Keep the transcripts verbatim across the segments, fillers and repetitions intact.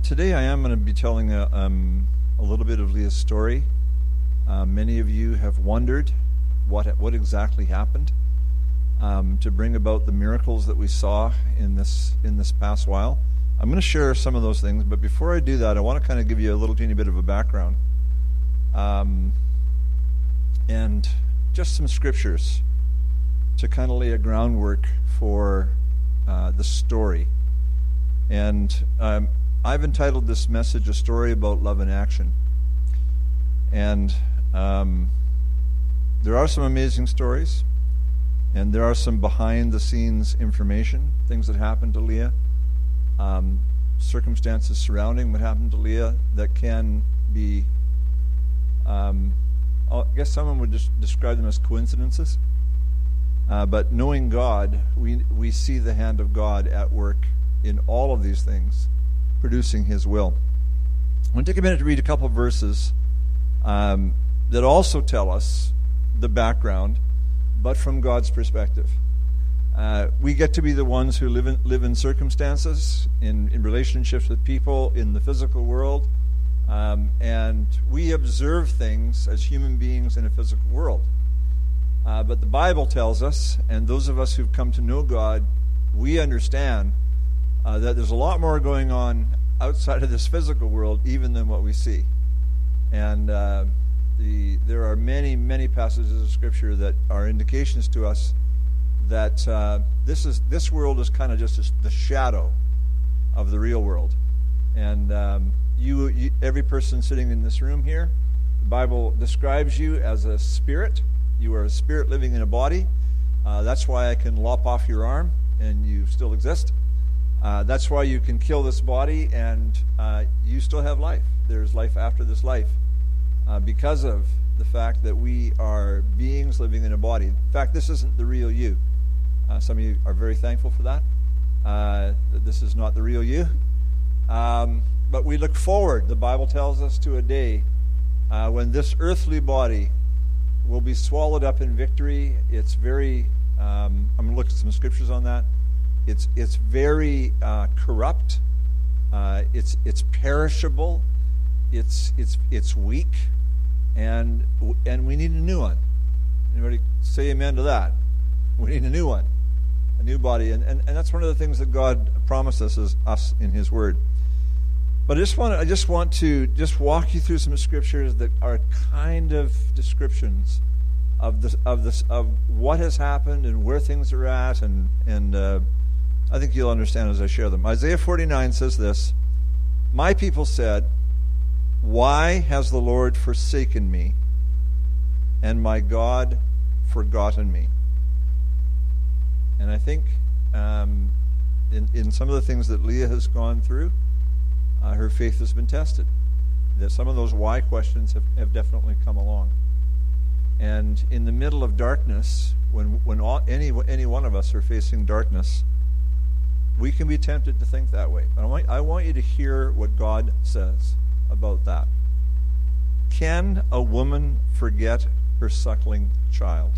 today I am going to be telling a, um, a little bit of Leah's story. Uh, many of you have wondered what what exactly happened um, to bring about the miracles that we saw in this in this past while. I'm going to share some of those things, but before I do that, I want to kind of give you a little teeny bit of a background um, and just some scriptures to kind of lay a groundwork for uh, the story. And um, I've entitled this message, A Story About Love in Action. And um, there are some amazing stories, and there are some behind-the-scenes information, things that happened to Leah, um, circumstances surrounding what happened to Leah that can be, um, I guess someone would just describe them as coincidences. Uh, but knowing God, we we see the hand of God at work in all of these things, producing His will. I want to take a minute to read a couple of verses um, that also tell us the background, but from God's perspective. Uh, we get to be the ones who live in, live in circumstances, in, in relationships with people, in the physical world, um, and we observe things as human beings in a physical world. Uh, but the Bible tells us, and those of us who've come to know God, we understand uh, that there's a lot more going on outside of this physical world even than what we see. And uh, the there are many, many passages of Scripture that are indications to us that uh, this is this world is kind of just a, the shadow of the real world. And um, you, you, every person sitting in this room here, the Bible describes you as a spirit. You are a spirit living in a body. Uh, that's why I can lop off your arm and you still exist. Uh, that's why you can kill this body and uh, you still have life. There's life after this life uh, because of the fact that we are beings living in a body. In fact, this isn't the real you. Uh, some of you are very thankful for that. Uh, that this is not the real you. Um, but we look forward, the Bible tells us, to a day uh, when this earthly body will be swallowed up in victory. It's very, um, I'm going to look at some scriptures on that. It's it's very uh, corrupt. Uh, it's it's perishable. It's it's it's weak, and and we need a new one. Anybody say amen to that? We need a new one, a new body, and and, and that's one of the things that God promised us as us in His Word. But I just want I just want to just walk you through some scriptures that are kind of descriptions of this of this of what has happened and where things are at, and and uh, I think you'll understand as I share them. Isaiah forty-nine says this: "My people said, 'Why has the Lord forsaken me, and my God forgotten me?'" And I think um, in in some of the things that Leah has gone through, Uh, her faith has been tested. That some of those why questions have, have definitely come along. And in the middle of darkness, when when all, any any one of us are facing darkness, we can be tempted to think that way. But I want, I want you to hear what God says about that. Can a woman forget her suckling child?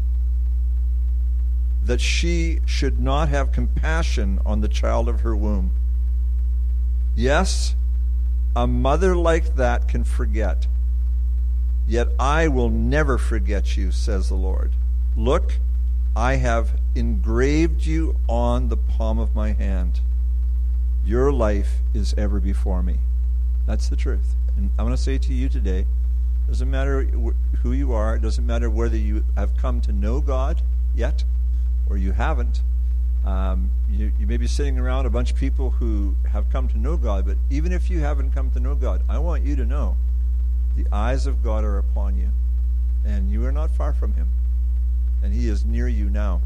That she should not have compassion on the child of her womb? Yes, a mother like that can forget. Yet I will never forget you, says the Lord. Look, I have engraved you on the palm of my hand. Your life is ever before me. That's the truth. And I'm going to say to you today, it doesn't matter who you are, it doesn't matter whether you have come to know God yet or you haven't. Um, you, you may be sitting around a bunch of people who have come to know God, but even if you haven't come to know God, I want you to know the eyes of God are upon you, and you are not far from Him, and He is near you now.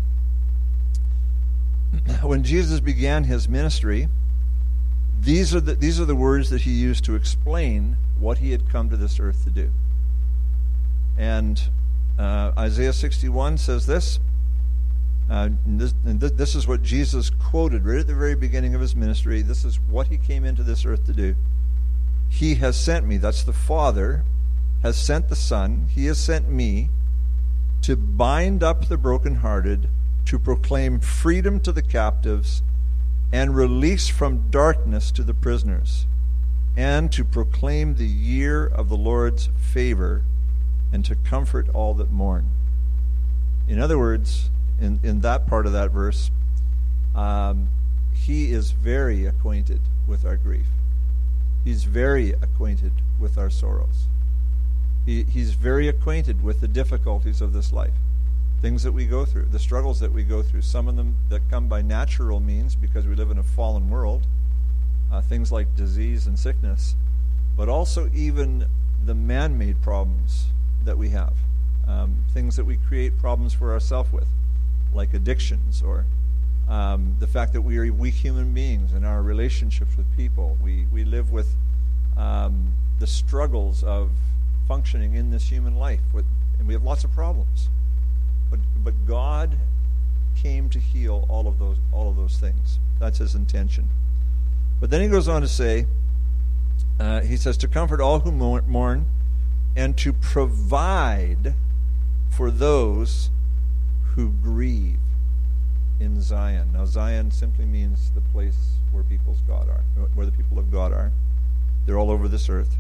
When Jesus began His ministry, these are the, these are the words that He used to explain what He had come to this earth to do. And uh, Isaiah sixty-one says this, Uh, and this, and th- this is what Jesus quoted right at the very beginning of His ministry. This is what He came into this earth to do. He has sent me, that's the Father, has sent the Son, He has sent me to bind up the brokenhearted, to proclaim freedom to the captives, and release from darkness to the prisoners, and to proclaim the year of the Lord's favor, and to comfort all that mourn. In other words, in, in that part of that verse, um, he is very acquainted with our grief. He's very acquainted with our sorrows. He, he's very acquainted with the difficulties of this life, things that we go through, the struggles that we go through, some of them that come by natural means because we live in a fallen world, uh, things like disease and sickness, but also even the man-made problems that we have, um, things that we create problems for ourselves with, like addictions, or um, the fact that we are weak human beings in our relationships with people. We, we live with um, the struggles of functioning in this human life, with, and we have lots of problems. But but God came to heal all of those all of those things. That's his intention. But then he goes on to say, uh, he says, to comfort all who mourn, and to provide for those who grieve in Zion. Now, Zion simply means the place where people's God are, where the people of God are. They're all over this earth.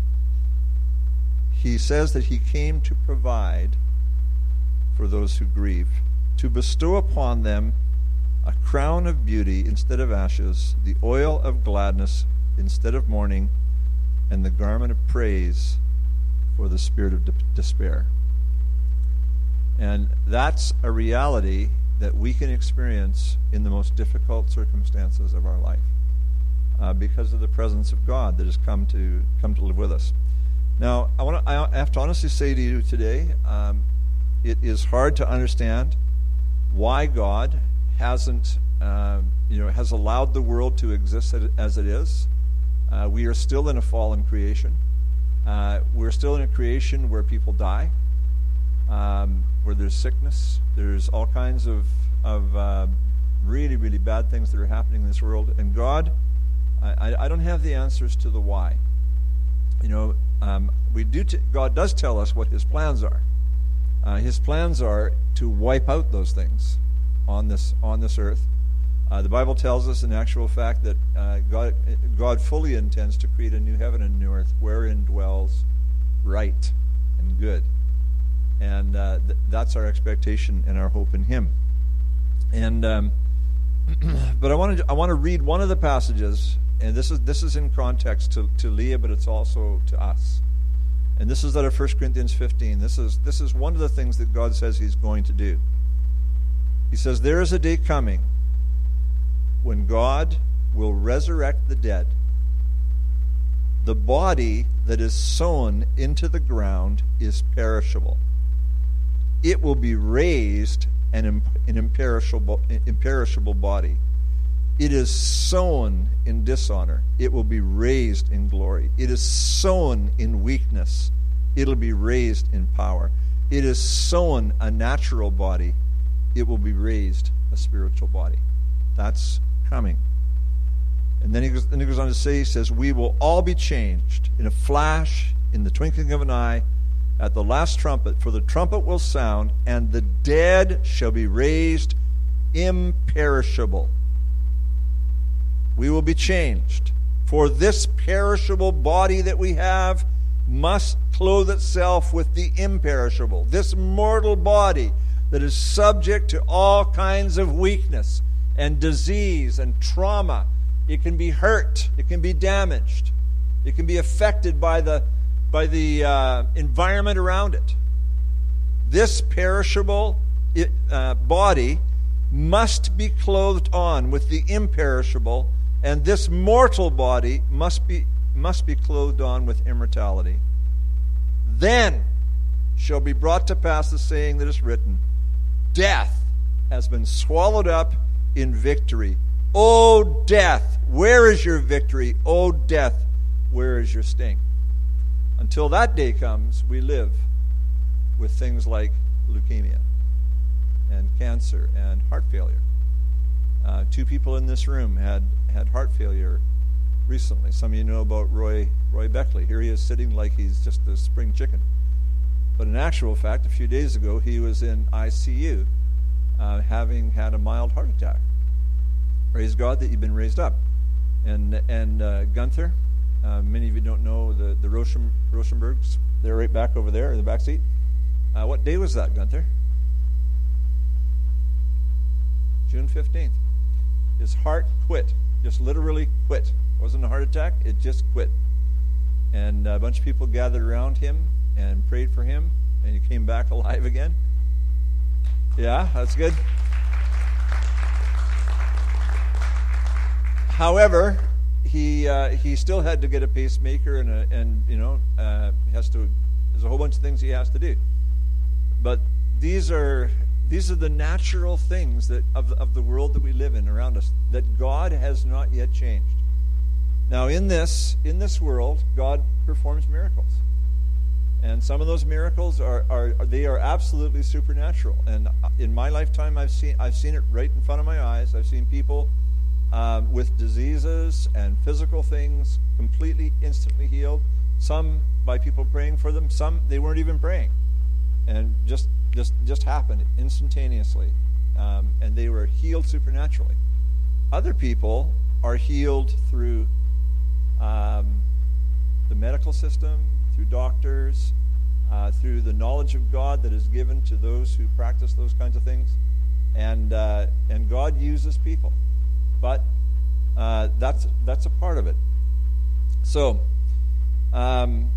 He says that he came to provide for those who grieve, to bestow upon them a crown of beauty instead of ashes, the oil of gladness instead of mourning, and the garment of praise for the spirit of de- despair. And that's a reality that we can experience in the most difficult circumstances of our life, uh, because of the presence of God that has come to come to live with us. Now, I want to, I have to honestly say to you today, um, it is hard to understand why God hasn't, uh, you know, has allowed the world to exist as it is. Uh, we are still in a fallen creation. Uh, we're still in a creation where people die, um, where there's sickness. There's all kinds of of uh, really, really bad things that are happening in this world. And God, I, I don't have the answers to the why. You know, um, we do. T- God does tell us what his plans are. Uh, his plans are to wipe out those things on this on this earth. Uh, the Bible tells us, in actual fact, that uh, God God fully intends to create a new heaven and new earth, wherein dwells right and good, and uh, th- that's our expectation and our hope in Him. And um, but I want to I want to read one of the passages. And this is this is in context to, to Leah, but it's also to us. And this is out of First Corinthians fifteen. This is this is one of the things that God says he's going to do. He says, there is a day coming when God will resurrect the dead. The body that is sown into the ground is perishable. It will be raised an, an imperishable, imperishable body. It is sown in dishonor. It will be raised in glory. It is sown in weakness. It'll be raised in power. It is sown a natural body. It will be raised a spiritual body. That's coming. And then he goes, then he goes on to say, he says, we will all be changed in a flash, in the twinkling of an eye, at the last trumpet. For the trumpet will sound, and the dead shall be raised imperishable. We will be changed. For this perishable body that we have must clothe itself with the imperishable. This mortal body that is subject to all kinds of weakness and disease and trauma. It can be hurt. It can be damaged. It can be affected by the, by the uh, environment around it. This perishable uh, body must be clothed on with the imperishable, and this mortal body must be must be clothed on with immortality. Then shall be brought to pass the saying that is written, death has been swallowed up in victory. O death, where is your victory? O death, where is your sting? Until that day comes, we live with things like leukemia and cancer and heart failure. Uh, two people in this room had, had heart failure recently. Some of you know about Roy Roy Beckley. Here he is sitting like he's just a spring chicken. But in actual fact, a few days ago, he was in I C U uh, having had a mild heart attack. Praise God that you've been raised up. And and uh, Gunther, Uh, many of you don't know the, the Rosen, Rosenbergs. They're right back over there in the back seat. Uh, what day was that, Gunther? June fifteenth. His heart quit. Just literally quit. It wasn't a heart attack. It just quit. And a bunch of people gathered around him and prayed for him, and he came back alive again. Yeah, that's good. However, he uh, he still had to get a pacemaker, and a, and you know uh, he has to. There's a whole bunch of things he has to do. But these are these are the natural things that of of the world that we live in around us that God has not yet changed. Now, in this in this world, God performs miracles, and some of those miracles are are they are absolutely supernatural. And in my lifetime, I've seen I've seen it right in front of my eyes. I've seen people um, with diseases and physical things completely instantly healed. Some by people praying for them. Some they weren't even praying, and just just just happened instantaneously, um, and they were healed supernaturally. Other people are healed through um, the medical system, through doctors, uh, through the knowledge of God that is given to those who practice those kinds of things, and uh, and God uses people, but uh, that's that's a part of it. So um,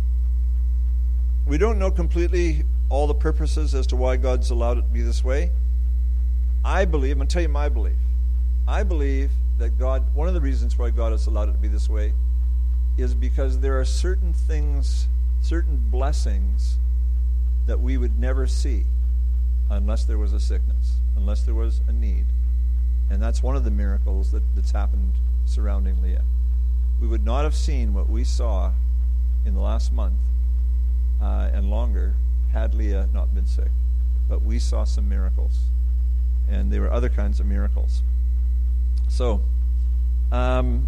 we don't know completely all the purposes as to why God's allowed it to be this way. I believe, I'm going to tell you my belief. I believe that God, one of the reasons why God has allowed it to be this way is because there are certain things, certain blessings that we would never see unless there was a sickness, unless there was a need. And that's one of the miracles that, that's happened surrounding Leah. We would not have seen what we saw in the last month uh, and longer had Leah not been sick. But we saw some miracles. And there were other kinds of miracles. So, um,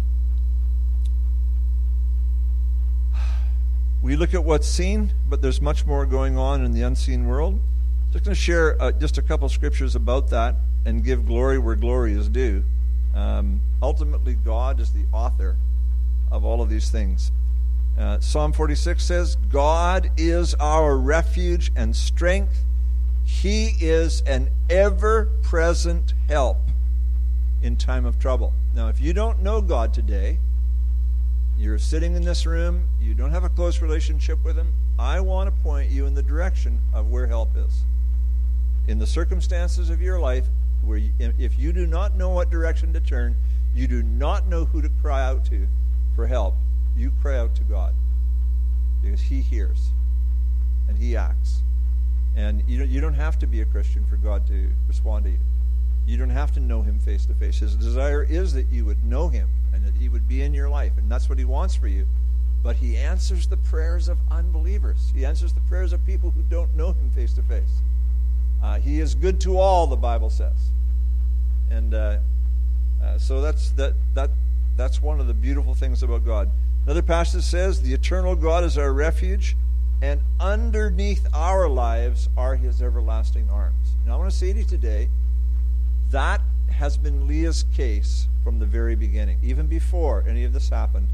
we look at what's seen, but there's much more going on in the unseen world. Just going to share uh, just a couple scriptures about that and give glory where glory is due. Um, ultimately, God is the author of all of these things. Uh, Psalm forty-six says, God is our refuge and strength. He is an ever-present help in time of trouble. Now, if you don't know God today, you're sitting in this room, you don't have a close relationship with Him, I want to point you in the direction of where help is. In the circumstances of your life, where you, if you do not know what direction to turn, you do not know who to cry out to for help, you cry out to God, because He hears and He acts. And you don't, you don't have to be a Christian for God to respond to you. You don't have to know Him face to face. His desire is that you would know Him and that He would be in your life, and that's what He wants for you. But He answers the prayers of unbelievers. He answers the prayers of people who don't know Him face to face. Uh, he is good to all, the Bible says. And uh, uh, so that's that that that's one of the beautiful things about God. Another passage says, the eternal God is our refuge, and underneath our lives are His everlasting arms. And I want to say to you today, that has been Leah's case from the very beginning, even before any of this happened.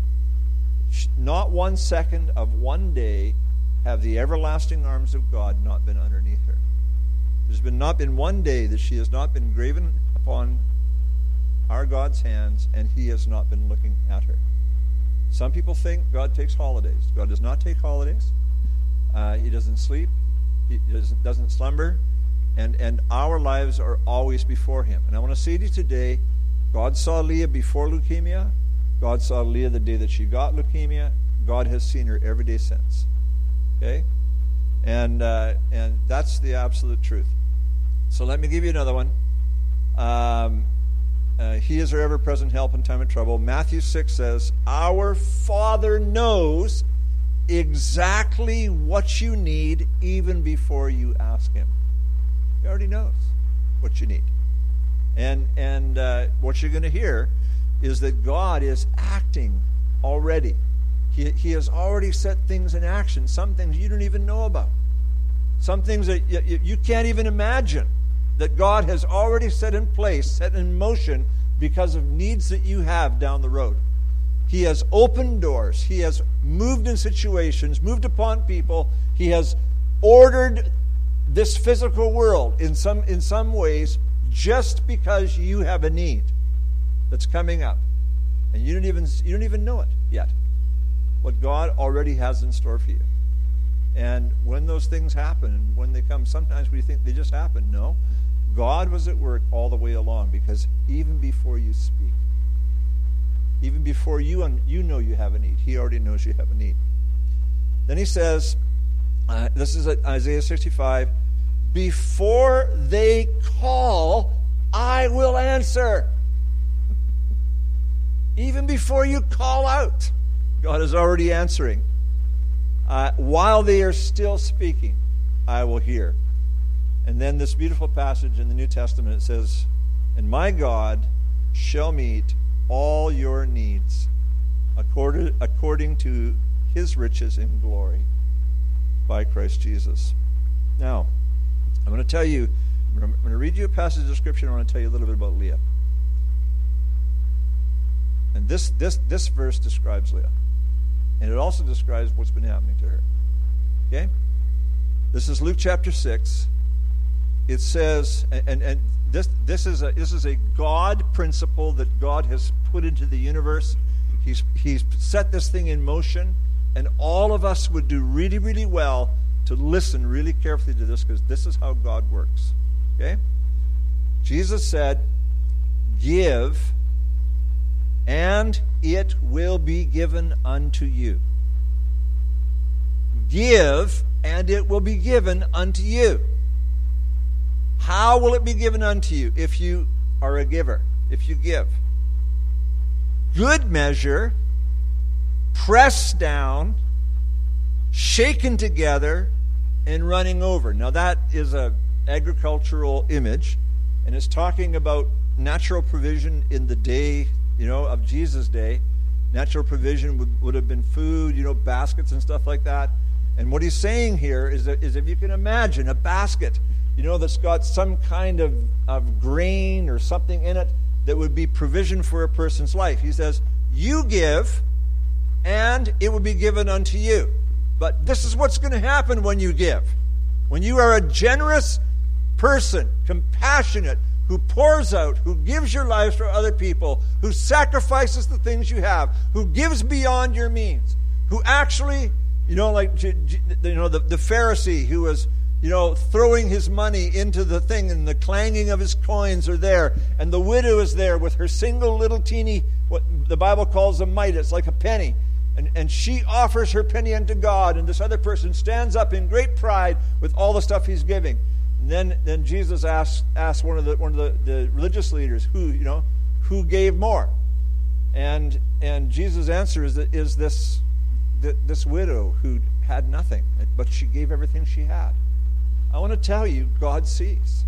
Not one second of one day have the everlasting arms of God not been underneath her. There's been not been one day that she has not been graven upon our God's hands, and He has not been looking at her. Some people think God takes holidays. God does not take holidays. Uh, he doesn't sleep. He doesn't, doesn't slumber. And, and our lives are always before Him. And I want to say to you today, God saw Leah before leukemia. God saw Leah the day that she got leukemia. God has seen her every day since. Okay? And, uh, and that's the absolute truth. So let me give you another one. Um, uh, he is our ever-present help in time of trouble. Matthew six says, our Father knows exactly what you need even before you ask Him. He already knows what you need. And and uh, what you're going to hear is that God is acting already. He, he has already set things in action, some things you don't even know about. Some things that you, you can't even imagine that God has already set in place, set in motion because of needs that you have down the road. He has opened doors. He has moved in situations, moved upon people. He has ordered this physical world in some in some ways just because you have a need that's coming up. And you don't even you don't even know it yet. What God already has in store for you. And when those things happen, and when they come, sometimes we think they just happen. No. God was at work all the way along, because even before you speak, even before you un- you know you have a need, he already knows you have a need. Then he says, uh, this is Isaiah sixty-five, before they call, I will answer. Even before you call out, God is already answering. Uh, while they are still speaking, I will hear. And then this beautiful passage in the New Testament, it says, and my God shall meet all your needs according, according to his riches in glory by Christ Jesus. Now, I'm going to tell you, I'm going to read you a passage of Scripture, and I want to tell you a little bit about Leah. And this, this, this verse describes Leah. And it also describes what's been happening to her. Okay? This is Luke chapter six. It says, and, and this this is a this is a God principle that God has put into the universe. He's He's set this thing in motion, and all of us would do really, really well to listen really carefully to this, because this is how God works. Okay? Jesus said, give, and it will be given unto you. Give, and it will be given unto you. How will it be given unto you? If you are a giver, if you give. Good measure, pressed down, shaken together, and running over. Now that is an agricultural image, and it's talking about natural provision in the day, you know, of Jesus' day. Natural provision would, would have been food, you know, baskets and stuff like that. And what he's saying here is, that, is if you can imagine a basket, you know, that's got some kind of, of grain or something in it that would be provision for a person's life. He says, you give, and it will be given unto you. But this is what's going to happen when you give. When you are a generous person, compassionate, who pours out, who gives your lives for other people, who sacrifices the things you have, who gives beyond your means, who actually, you know, like, you know, the, the Pharisee who was, you know, throwing his money into the thing, and the clanging of his coins are there, and the widow is there with her single little teeny, what the Bible calls a mite, it's like a penny, and, and she offers her penny unto God, and this other person stands up in great pride with all the stuff he's giving. And then, then Jesus asked asked one of the one of the, the religious leaders, who you know, who gave more, and and Jesus' answer is that, is this this widow who had nothing, but she gave everything she had. I want to tell you, God sees.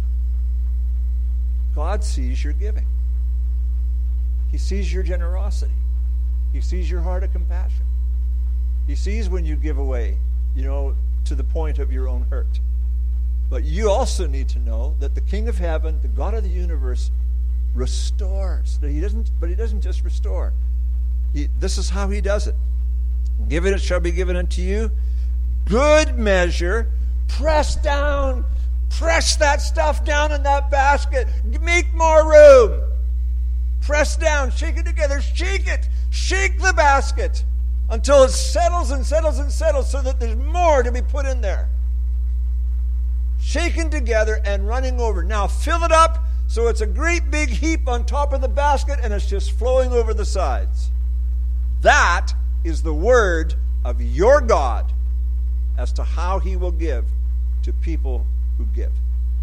God sees your giving. He sees your generosity. He sees your heart of compassion. He sees when you give away, you know, to the point of your own hurt. But you also need to know that the King of Heaven, the God of the universe, restores. He doesn't, but he doesn't just restore. He, this is how he does it. Given it shall be given unto you. Good measure, press down, press that stuff down in that basket. Make more room. Press down, shake it together, shake it. Shake the basket until it settles and settles and settles so that there's more to be put in there. Shaken together and running over. Now fill it up so it's a great big heap on top of the basket and it's just flowing over the sides. That is the word of your God as to how he will give to people who give.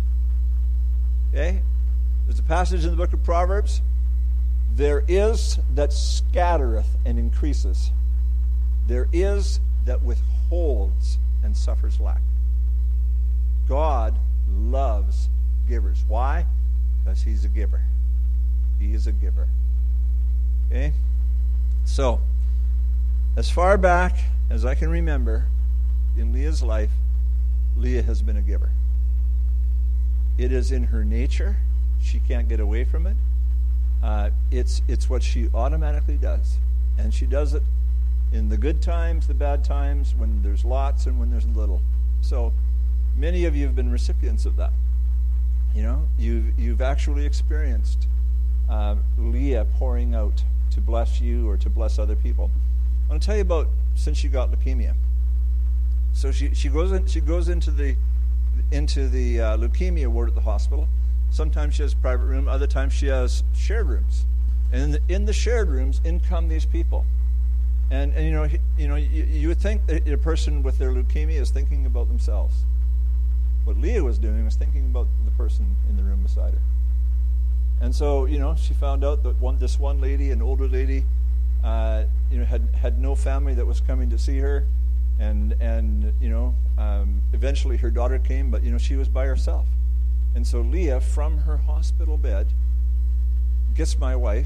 Okay? There's a passage in the book of Proverbs. There is that scattereth and increases. There is that withholds and suffers lack. God loves givers. Why? Because he's a giver. He is a giver. Okay? So, as far back as I can remember in Leah's life, Leah has been a giver. It is in her nature. She can't get away from it. Uh, it's it's what she automatically does. And she does it in the good times, the bad times, when there's lots and when there's little. So many of you have been recipients of that. You know, you've, you've actually experienced uh, Leah pouring out to bless you or to bless other people. I want to tell you about since she got leukemia. So she, she goes in, she goes into the into the uh, leukemia ward at the hospital. Sometimes she has a private room, other times she has shared rooms. And in the, in the shared rooms, in come these people. And, and you know, you know, you, you would think that a person with their leukemia is thinking about themselves. What Leah was doing was thinking about the person in the room beside her. And so, you know, she found out that one, this one lady, an older lady, uh, you know, had had no family that was coming to see her, and and you know, um, eventually her daughter came, but you know, she was by herself. And so Leah, from her hospital bed, gets my wife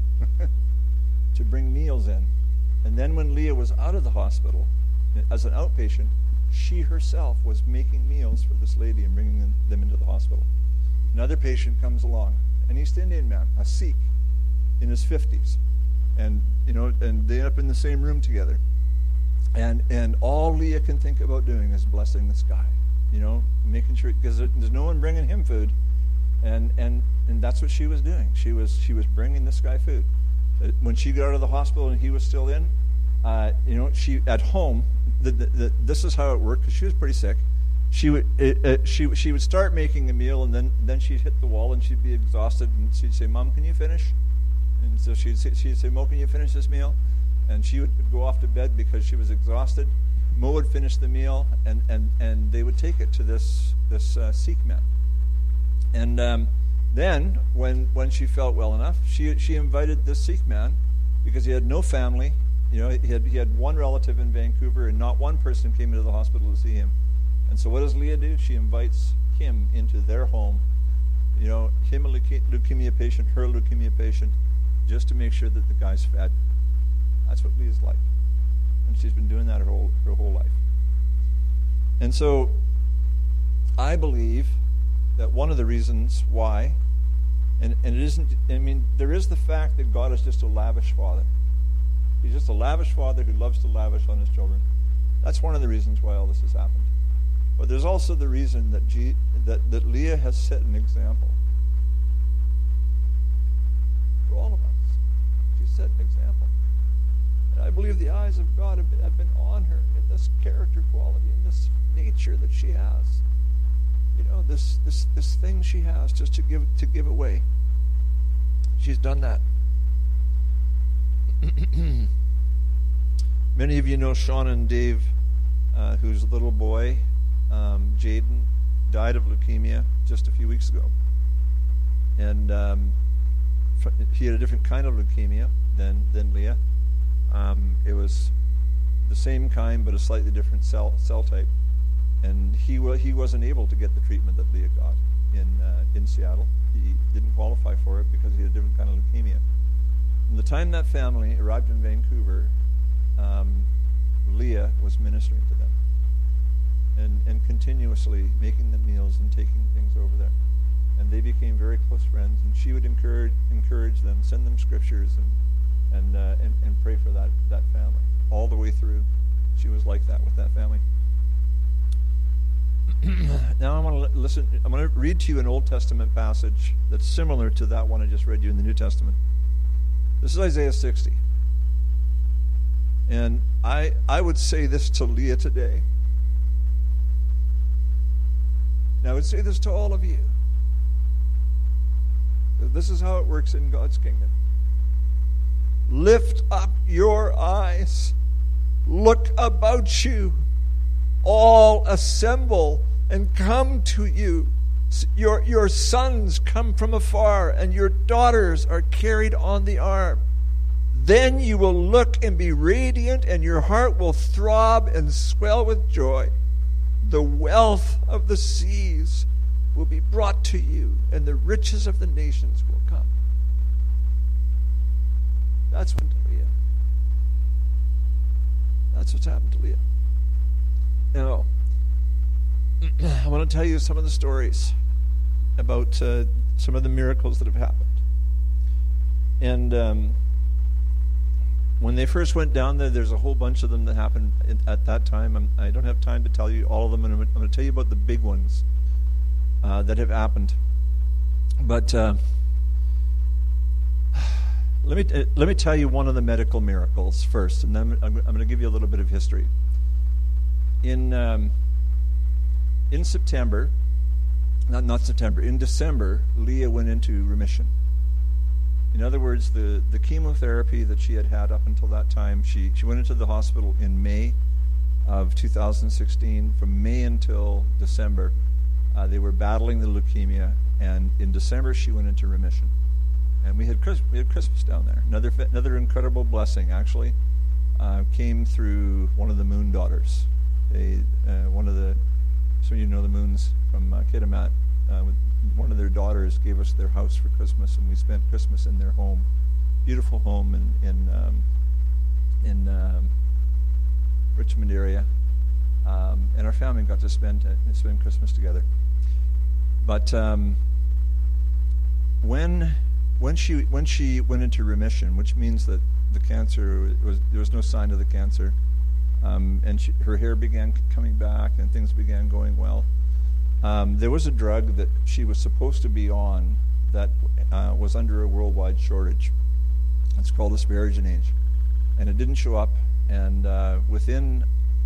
to bring meals in. And then when Leah was out of the hospital, as an outpatient, she herself was making meals for this lady and bringing them, them into the hospital. Another patient comes along, an East Indian man, a Sikh, in his fifties. And, you know, and they end up in the same room together. And and all Leah can think about doing is blessing this guy, you know, making sure, because there's no one bringing him food. And, and and that's what she was doing. She was she was bringing this guy food. When she got out of the hospital and he was still in, uh, you know, she at home. The, the, the, this is how it worked, because she was pretty sick. She would it, it, she she would start making a meal, and then then she'd hit the wall and she'd be exhausted, and she'd say, "Mom, can you finish?" And so she'd say, she'd say, "Mo, can you finish this meal?" And she would go off to bed because she was exhausted. Mo would finish the meal, and and, and they would take it to this this uh, Sikh man. And um, then, when when she felt well enough, she she invited this Sikh man, because he had no family. You know, he had he had one relative in Vancouver, and not one person came into the hospital to see him. And so, what does Leah do? She invites him into their home. You know, him a leuke- leukemia patient, her leukemia patient, just to make sure that the guy's fed. That's what Leah's like, and she's been doing that her whole her whole life. And so, I believe that one of the reasons why, and, and it isn't, I mean, there is the fact that God is just a lavish Father. He's just a lavish Father who loves to lavish on his children. That's one of the reasons why all this has happened. But there's also the reason that G, that, that Leah has set an example for all of us. She set an example. And I believe the eyes of God have been, have been on her in this character quality, in this nature that she has. You know, this this this thing she has just to give to give away. She's done that. Many of you know Sean and Dave, uh, whose little boy, um, Jaden, died of leukemia just a few weeks ago. And um, he had a different kind of leukemia than, than Leah. Um, it was the same kind, but a slightly different cell cell type. And he wa- he wasn't able to get the treatment that Leah got in uh, in Seattle. He didn't qualify for it because he had a different kind of leukemia. From the time that family arrived in Vancouver, um, Leah was ministering to them and, and continuously making them meals and taking things over there. And they became very close friends, and she would encourage encourage them, send them scriptures, and and uh, and, and pray for that, that family. All the way through, she was like that with that family. Now I'm going to listen. I'm going to read to you an Old Testament passage that's similar to that one I just read you in the New Testament. This is Isaiah sixty. And I I would say this to Leah today. And I would say this to all of you. This is how it works in God's kingdom. Lift up your eyes. Look about you. All assemble and come to you. Your, your sons come from afar, and your daughters are carried on the arm. Then you will look and be radiant, and your heart will throb and swell with joy. The wealth of the seas will be brought to you, and the riches of the nations will come. That's what to Leah. That's what's happened to Leah. Now, I want to tell you some of the stories about uh, some of the miracles that have happened. And um, when they first went down there, there's a whole bunch of them that happened in, at that time. I'm, I don't have time to tell you all of them, and I'm, I'm going to tell you about the big ones uh, that have happened. But uh, let me uh, let me tell you one of the medical miracles first, and then I'm, I'm going to give you a little bit of history. In um, in September, not not September, in December, Leah went into remission. In other words, the, the chemotherapy that she had had up until that time, she, she went into the hospital in May of two thousand sixteen. From May until December, uh, they were battling the leukemia, and in December she went into remission. And we had Chris, we had Christmas down there. Another another incredible blessing, actually, uh, came through one of the Moon daughters. They uh, one of the some of you know the Moons from uh, Kitimat. Uh, with one of their daughters gave us their house for Christmas, and we spent Christmas in their home, beautiful home in in um, in um, Richmond area, um, and our family got to spend uh, spend Christmas together. But um, when when she when she went into remission, which means that the cancer was there was no sign of the cancer, um, and she, her hair began c- coming back, and things began going well. Um, there was a drug that she was supposed to be on that uh, was under a worldwide shortage. It's called asparaginase, and it didn't show up. And uh, within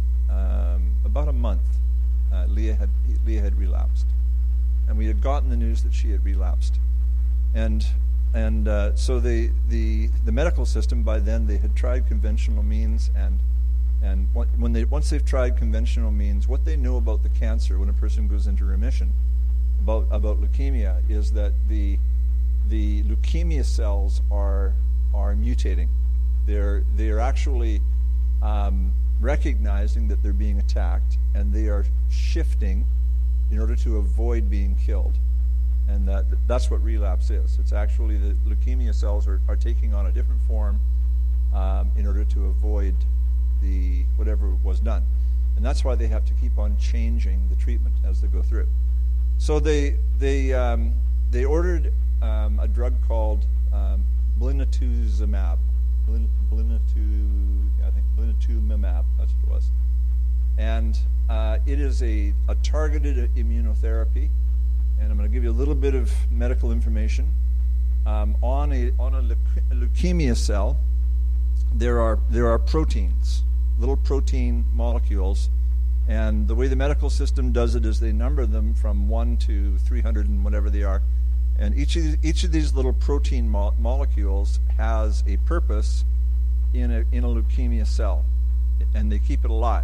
um, about a month, uh, Leah had Leah had relapsed, and we had gotten the news that she had relapsed. And and uh, so the the the medical system by then, they had tried conventional means, and. And when they once they've tried conventional means, what they know about the cancer when a person goes into remission about about leukemia is that the the leukemia cells are are mutating. They're they are actually um, recognizing that they're being attacked, and they are shifting in order to avoid being killed. And that that's what relapse is. It's actually the leukemia cells are, are taking on a different form um, in order to avoid the whatever was done, and that's why they have to keep on changing the treatment as they go through. So they they um, they ordered um, a drug called um, blinatumomab, Blin, blinitu, yeah, I think blinatumomab, that's what it was, and uh, it is a, a targeted immunotherapy. And I'm going to give you a little bit of medical information um, on a on a, leuke- a leukemia cell. There are there are proteins, little protein molecules, and the way the medical system does it is they number them from one to three hundred and whatever they are, and each of these, each of these little protein mo- molecules has a purpose in a in a leukemia cell, and they keep it alive.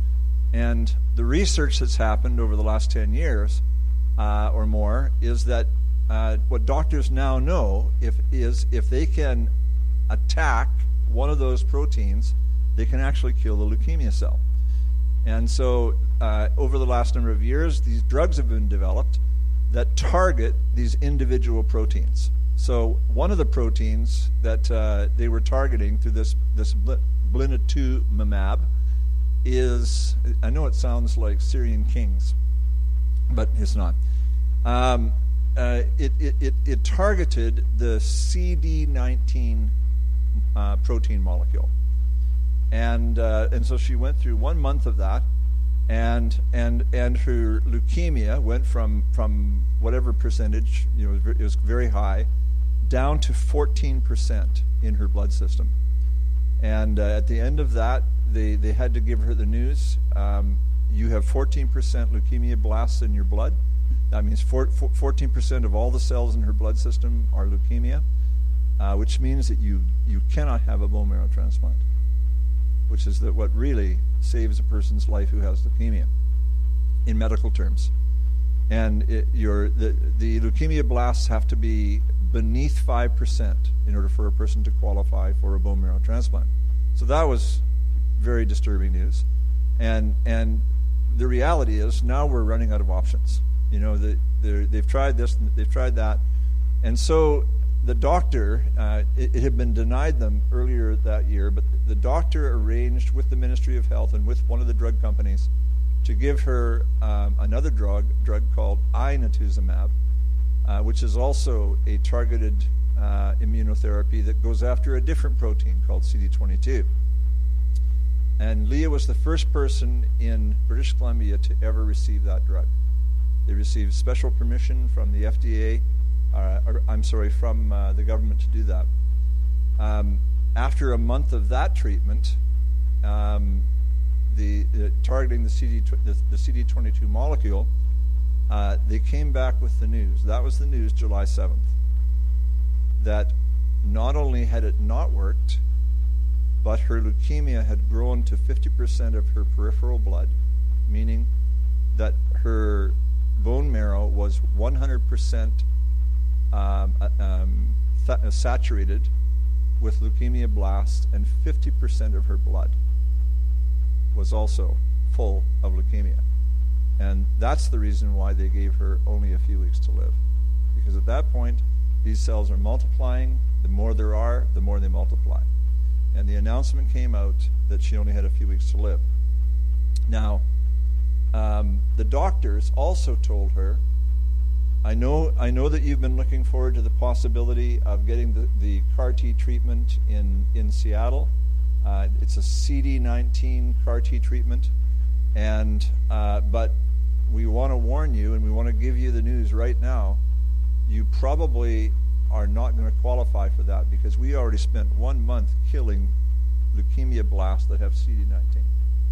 And the research that's happened over the last ten years uh, or more is that uh, what doctors now know if is if they can attack one of those proteins, they can actually kill the leukemia cell. And so uh, over the last number of years, these drugs have been developed that target these individual proteins. So one of the proteins that uh, they were targeting through this, this blinatumomab is, I know it sounds like Syrian kings, but it's not. Um, uh, it, it, it, it targeted the C D nineteen Uh, protein molecule, and uh, and so she went through one month of that, and and and her leukemia went from from whatever percentage, you know, it was very high, down to fourteen percent in her blood system, and uh, at the end of that, they they had to give her the news: um, you have fourteen percent leukemia blasts in your blood. That means fourteen percent of all the cells in her blood system are leukemia. Uh, which means that you, you cannot have a bone marrow transplant, which is that what really saves a person's life who has leukemia, in medical terms. And it, your, the, the leukemia blasts have to be beneath five percent in order for a person to qualify for a bone marrow transplant. So that was very disturbing news. And and the reality is now we're running out of options. You know, the, they've tried this, they've tried that. And so the doctor, uh, it, it had been denied them earlier that year, but the doctor arranged with the Ministry of Health and with one of the drug companies to give her um, another drug, drug called inotuzumab, uh, which is also a targeted uh, immunotherapy chemotherapy that goes after a different protein called C D twenty-two. And Leah was the first person in British Columbia to ever receive that drug. They received special permission from the F D A, uh, or, I'm sorry, from uh, the government to do that. Um, after a month of that treatment, um, the, uh, targeting the C D the, the C D twenty-two molecule, uh, they came back with the news. That was the news, July seventh. That not only had it not worked, but her leukemia had grown to fifty percent of her peripheral blood, meaning that her bone marrow was one hundred percent um, um, th- saturated with leukemia blasts, and fifty percent of her blood was also full of leukemia. And that's the reason why they gave her only a few weeks to live. Because at that point, these cells are multiplying. The more there are, the more they multiply. And the announcement came out that she only had a few weeks to live. Now, um, the doctors also told her, I know I know that you've been looking forward to the possibility of getting the, the C A R T treatment in, in Seattle. Uh, it's a C D nineteen C A R T treatment. And uh, but we want to warn you, and we want to give you the news right now. You probably are not going to qualify for that, because we already spent one month killing leukemia blasts that have C D nineteen.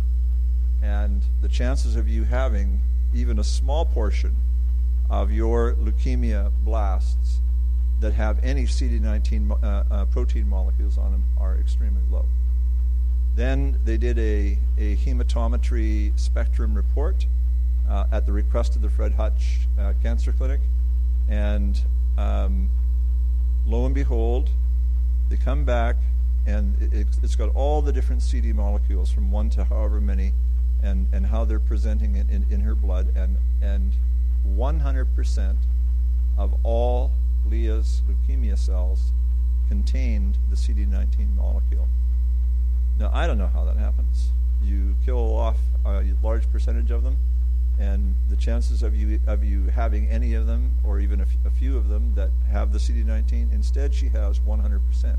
And the chances of you having even a small portion of your leukemia blasts that have any C D nineteen uh, uh, protein molecules on them are extremely low. Then they did a, a hematometry spectrum report uh, at the request of the Fred Hutch uh, Cancer Clinic, and um, lo and behold, they come back, and it, it's got all the different C D molecules from one to however many, and, and how they're presenting it in, in her blood, and and one hundred percent of all Leah's leukemia cells contained the C D nineteen molecule. Now, I don't know how that happens. You kill off a large percentage of them, and the chances of you of you having any of them, or even a, f- a few of them that have the C D nineteen, instead she has one hundred percent.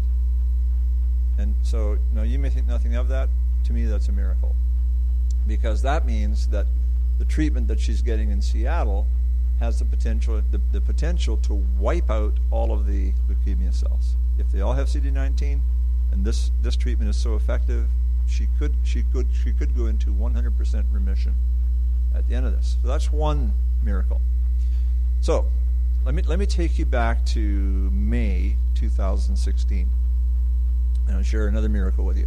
And so, now you may think nothing of that. To me, that's a miracle, because that means that the treatment that she's getting in Seattle has the potential the, the potential to wipe out all of the leukemia cells. If they all have C D nineteen, and this, this treatment is so effective, she could she could she could go into one hundred percent remission at the end of this. So that's one miracle. So let me let me take you back to May two thousand sixteen, and I'll share another miracle with you.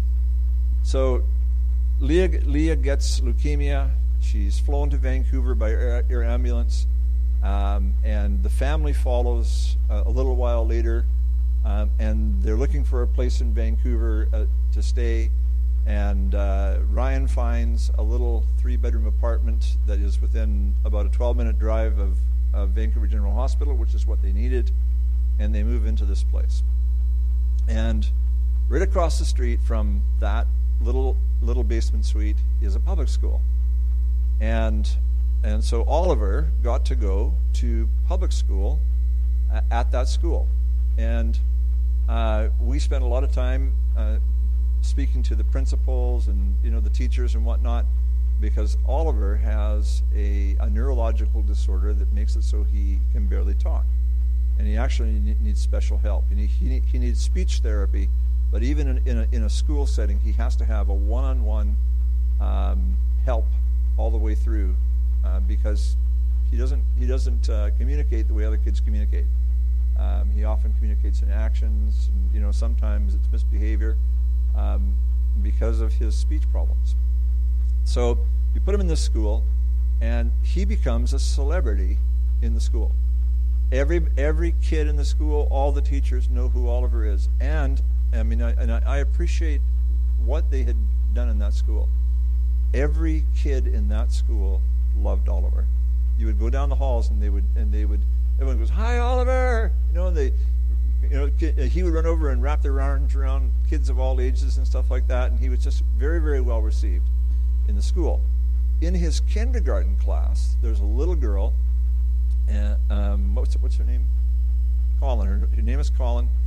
So Leah Leah gets leukemia. She's flown to Vancouver by air, air ambulance, um, and the family follows uh, a little while later, um, and they're looking for a place in Vancouver uh, to stay. And uh, Ryan finds a little three-bedroom apartment that is within about a twelve-minute drive of, of Vancouver General Hospital, which is what they needed, and they move into this place. And right across the street from that little little basement suite is a public school. And and so Oliver got to go to public school at, at that school. And uh, we spent a lot of time uh, speaking to the principals and you know the teachers and whatnot, because Oliver has a, a neurological disorder that makes it so he can barely talk, and he actually needs special help. And he he, he needs speech therapy, but even in, in, a, in a school setting, he has to have a one-on-one um, help all the way through, uh, because he doesn't he doesn't uh, communicate the way other kids communicate. Um, he often communicates in actions, and you know sometimes it's misbehavior. Um, because of his speech problems. So you put him in this school, and he becomes a celebrity in the school. Every every kid in the school, all the teachers know who Oliver is. And I mean, I, and I, I appreciate what they had done in that school. Every kid in that school loved Oliver. You would go down the halls, and they would and they would everyone goes, "Hi, Oliver!" You know, and they. You know, he would run over and wrap their arms around kids of all ages and stuff like that, and he was just very, very well received in the school. In his kindergarten class, there's a little girl, and um, what's what's her name? Colin. Her, her name is Colin,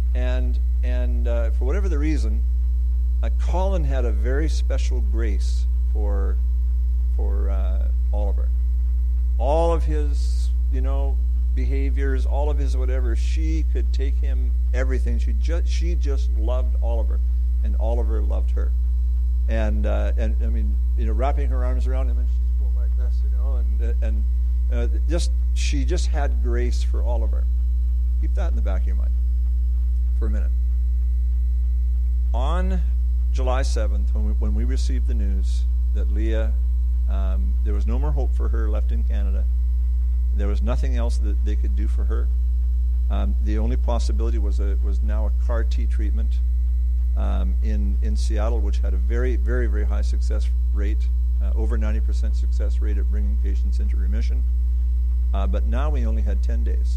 And and uh, for whatever the reason, uh, Colin had a very special grace for for uh, Oliver. All of his, you know, behaviors, all of his whatever, she could take him everything. She just she just loved Oliver, and Oliver loved her. And uh, and I mean, you know, wrapping her arms around him, and she's going like this, you know, and and uh, just she just had grace for Oliver. Keep that in the back of your mind for a minute. On July seventh, when we, when we received the news that Leah, um, there was no more hope for her left in Canada. There was nothing else that they could do for her. Um, the only possibility was a, was now a C A R T treatment um, in in Seattle, which had a very, very, very high success rate, uh, over ninety percent success rate at bringing patients into remission. Uh, but now we only had ten days.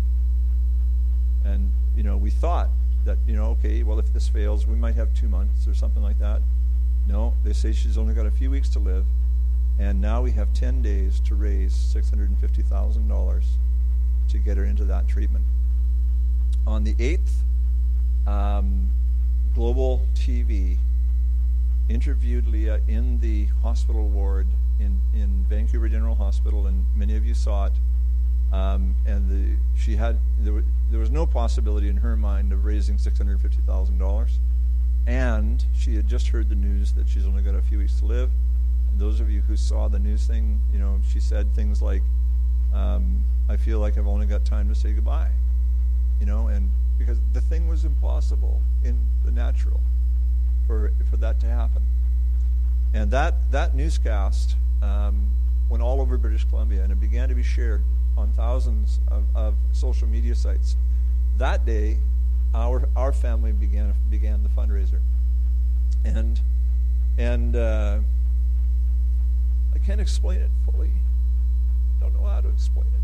And, you know, we thought that, you know, okay, well, if this fails, we might have two months or something like that. No, they say she's only got a few weeks to live. And now we have ten days to raise six hundred fifty thousand dollars to get her into that treatment. On the eighth, um, Global T V interviewed Leah in the hospital ward in, in Vancouver General Hospital, and many of you saw it. Um, and the, she had there, w- there was no possibility in her mind of raising six hundred fifty thousand dollars. And she had just heard the news that she's only got a few weeks to live. Those of you who saw the news thing, you know, she said things like, um, I feel like I've only got time to say goodbye, you know, and because the thing was impossible in the natural for for that to happen. And that, that newscast um, went all over British Columbia, and it began to be shared on thousands of, of social media sites. That day, our our family began began the fundraiser. And, and, uh, I can't explain it fully. I don't know how to explain it.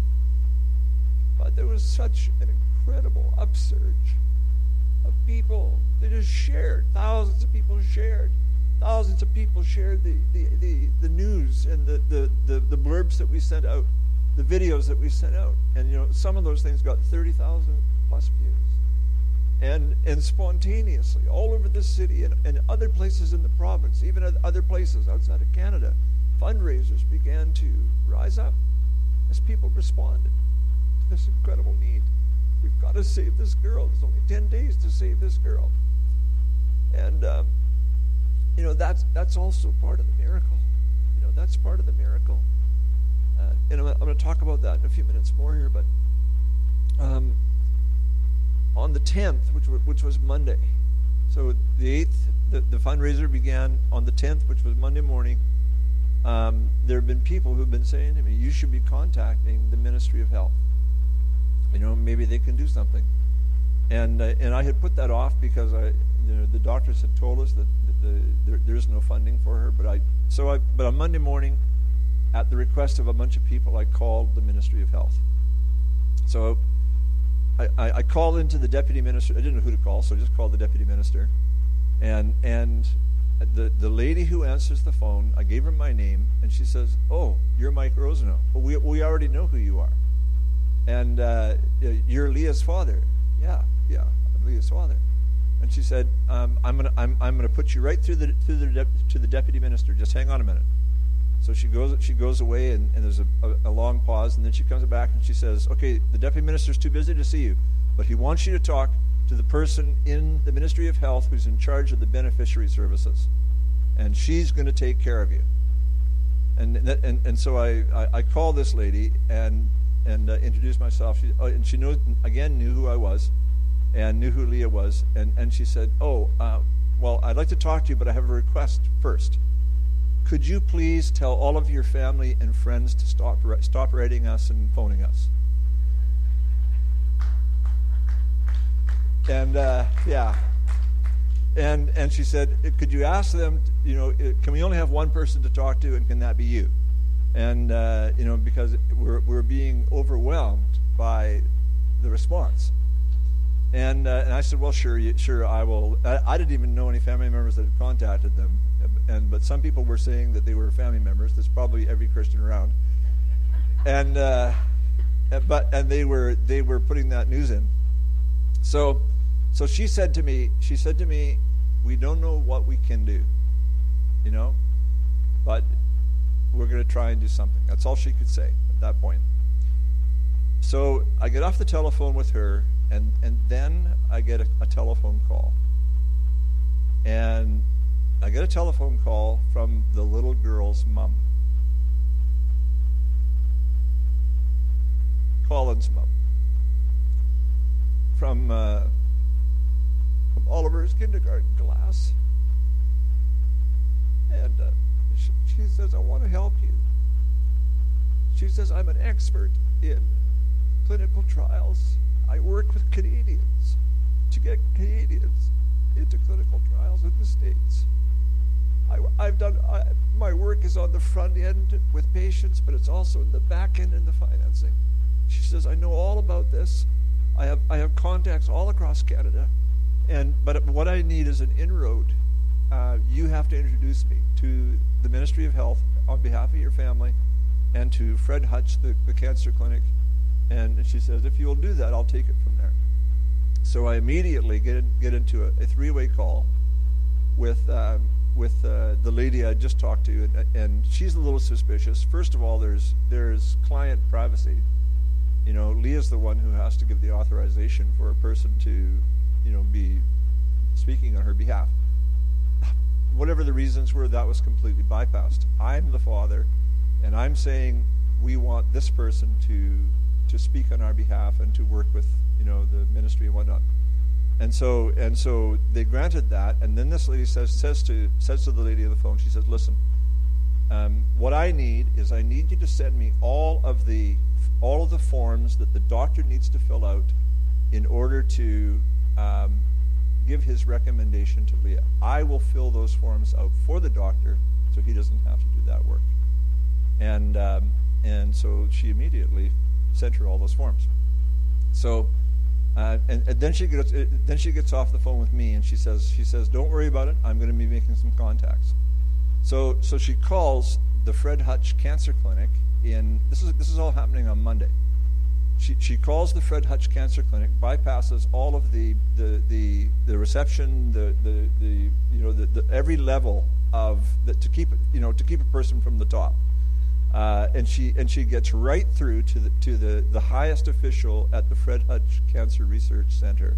But there was such an incredible upsurge of people. They just shared. Thousands of people shared. Thousands of people shared the, the, the, the news and the, the, the, the blurbs that we sent out, the videos that we sent out. And, you know, some of those things got thirty thousand plus views. And and spontaneously, all over the city and, and other places in the province, even at other places outside of Canada, fundraisers began to rise up as people responded to this incredible need. We've got to save this girl. There's only ten days to save this girl. And, um, you know, that's that's also part of the miracle. You know, that's part of the miracle. Uh, and I'm, I'm going to talk about that in a few minutes more here, but um, on the tenth, which was, which was Monday, so the eighth, the, the fundraiser began on the tenth, which was Monday morning. Um, there have been people who've been saying to me, you should be contacting the Ministry of Health. You know, maybe they can do something. And uh, and I had put that off because I, you know, the doctors had told us that the, the, there, there's no funding for her. But I so I but on Monday morning, at the request of a bunch of people, I called the Ministry of Health. So I, I, I called into the deputy minister. I didn't know who to call, so I just called the deputy minister. And and the the lady who answers the phone, I gave her my name, and she says, "Oh, you're Mike Rosenow. Well, we we already know who you are, and uh, you're Leah's father." Yeah, yeah, I'm Leah's father. And she said, um, "I'm gonna I'm I'm gonna put you right through the through the de- to the deputy minister. Just hang on a minute." So she goes she goes away, and, and there's a, a, a long pause, and then she comes back and she says, "Okay, the deputy minister's too busy to see you, but he wants you to talk to the person in the Ministry of Health who's in charge of the beneficiary services, and she's going to take care of you." And and and so I, I, I called this lady and and uh, introduced myself. She, uh, and she knows again knew who I was, and knew who Leah was. And, and she said, "Oh, uh, well, I'd like to talk to you, but I have a request first. Could you please tell all of your family and friends to stop stop writing us and phoning us?" And uh, yeah, and and she said, "Could you ask them? You know, can we only have one person to talk to, and can that be you?" And uh, you know, because we're we're being overwhelmed by the response. And uh, and I said, "Well, sure, you, sure, I will." I, I didn't even know any family members that had contacted them, and but some people were saying that they were family members. There's probably every Christian around, and uh, but and they were they were putting that news in. So So she said to me, she said to me, we don't know what we can do, you know, but we're going to try and do something. That's all she could say at that point. So I get off the telephone with her, and, and then I get a, a telephone call. And I get a telephone call from the little girl's mom. Colin's mom. From, uh, from Oliver's kindergarten class. And uh, she, she says, I want to help you. She says, I'm an expert in clinical trials. I work with Canadians to get Canadians into clinical trials in the States. I, I've done, I, my work is on the front end with patients, but it's also in the back end in the financing. She says, I know all about this. I have I have contacts all across Canada, and but what I need is an inroad. Uh, you have to introduce me to the Ministry of Health on behalf of your family, and to Fred Hutch, the, the cancer clinic. And she says, if you'll do that, I'll take it from there. So I immediately get in, get into a, a three-way call with um, with uh, the lady I just talked to, and, and she's a little suspicious. First of all, there's there's client privacy. You know, Leah's the one who has to give the authorization for a person to, you know, be speaking on her behalf. Whatever the reasons were, that was completely bypassed. I'm the father, and I'm saying we want this person to to speak on our behalf and to work with, you know, the ministry and whatnot. And so and so they granted that, and then this lady says says to says to the lady on the phone, she says, listen, um, what I need is I need you to send me all of the all of the forms that the doctor needs to fill out in order to um, give his recommendation to Leah. I will fill those forms out for the doctor so he doesn't have to do that work. And um, and so she immediately sent her all those forms. So uh, and, and then she gets uh, then she gets off the phone with me, and she says she says don't worry about it. I'm going to be making some contacts. So so she calls the Fred Hutch Cancer Clinic. In this is this is all happening on Monday. She she calls the Fred Hutch Cancer Clinic, bypasses all of the the the, the reception, the, the the you know the, the every level of the, to keep it you know to keep a person from the top, uh, and she and she gets right through to the to the, the highest official at the Fred Hutch Cancer Research Center,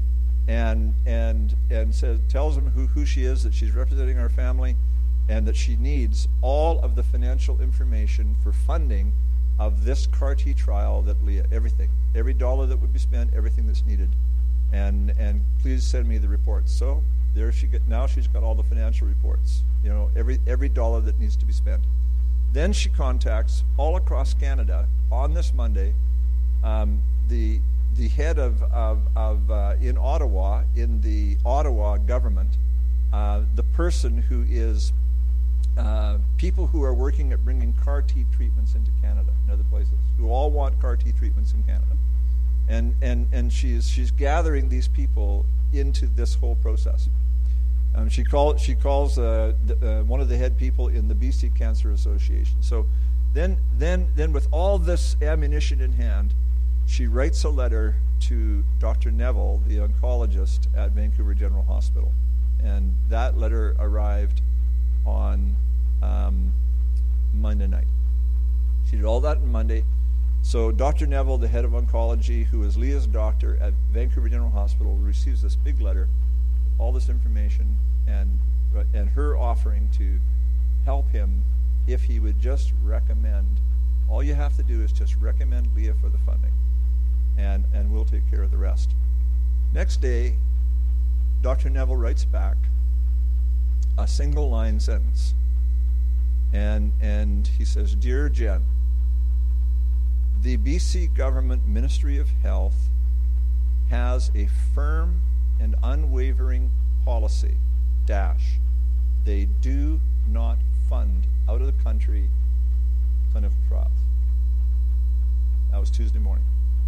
and and and says tells him who who she is, that she's representing our family, and that she needs all of the financial information for funding of this C A R T trial that Leah, everything, every dollar that would be spent, everything that's needed, and and please send me the reports. So there she get now she's got all the financial reports, you know, every every dollar that needs to be spent. Then she contacts all across Canada on this Monday um, the the head of of, of uh, in Ottawa, in the Ottawa government, uh, the person who is Uh, people who are working at bringing C A R T treatments into Canada and other places, who all want C A R T treatments in Canada, and and and she's she's gathering these people into this whole process. Um, she call she calls uh, the, uh, one of the head people in the B C Cancer Association. So then then then with all this ammunition in hand, she writes a letter to Doctor Neville, the oncologist at Vancouver General Hospital, and that letter arrived on um, Monday night. She did all that on Monday. So Doctor Neville, the head of oncology, who is Leah's doctor at Vancouver General Hospital, receives this big letter with all this information and and her offering to help him if he would just recommend. All you have to do is just recommend Leah for the funding, and, and we'll take care of the rest. Next day, Doctor Neville writes back a single line sentence. And and he says, Dear Jen, the B C Government Ministry of Health has a firm and unwavering policy, dash, they do not fund out of the country clinical trials. That was Tuesday morning.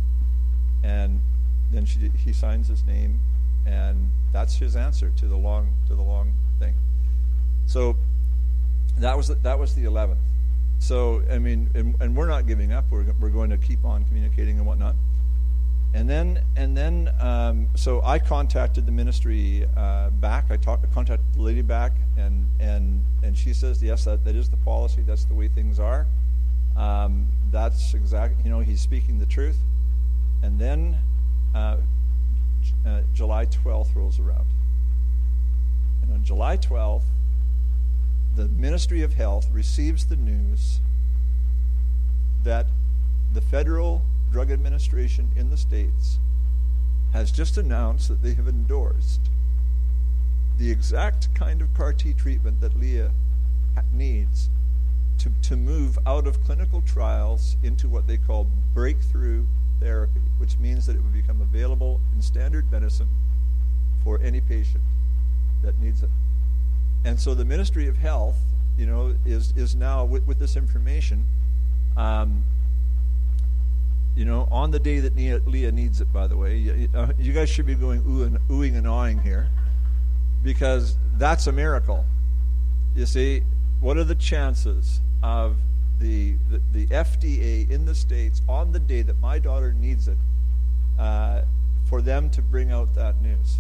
And then she he signs his name, and that's his answer to the long to the long thing. So that was the, that was the eleventh. So I mean, and, and we're not giving up. We're we're going to keep on communicating and whatnot. And then, and then, um, so I contacted the ministry uh, back. I talked, contacted the lady back, and and and she says, yes, that, that is the policy. That's the way things are. Um, that's exactly, you know, he's speaking the truth. And then uh, j- uh, July twelfth rolls around, and on July twelfth, the Ministry of Health receives the news that the Federal Drug Administration in the States has just announced that they have endorsed the exact kind of C A R T treatment that Leah ha- needs to, to move out of clinical trials into what they call breakthrough therapy, which means that it would become available in standard medicine for any patient that needs it. And so the Ministry of Health, you know, is is now with, with this information, um, you know, on the day that Leah, Leah needs it, by the way. You, uh, you guys should be going ooh and, oohing and awing here, because that's a miracle. You see, what are the chances of the, the, the F D A in the States on the day that my daughter needs it, uh, for them to bring out that news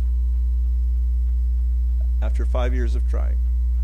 after five years of trying?